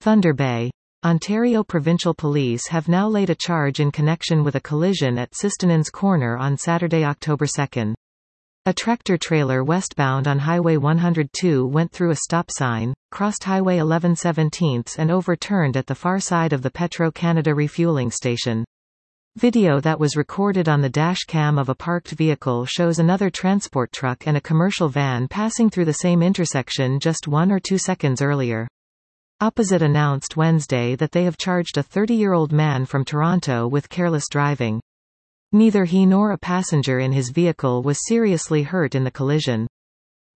Thunder Bay. Ontario Provincial Police have now laid a charge in connection with a collision at Sistenans Corner on Saturday, October 2. A tractor-trailer westbound on Highway 102 went through a stop sign, crossed Highway 11/17 and overturned at the far side of the Petro-Canada refueling station. Video that was recorded on the dash cam of a parked vehicle shows another transport truck and a commercial van passing through the same intersection just 1 or 2 seconds earlier. Opposite announced Wednesday that they have charged a 30-year-old man from Toronto with careless driving. Neither he nor a passenger in his vehicle was seriously hurt in the collision.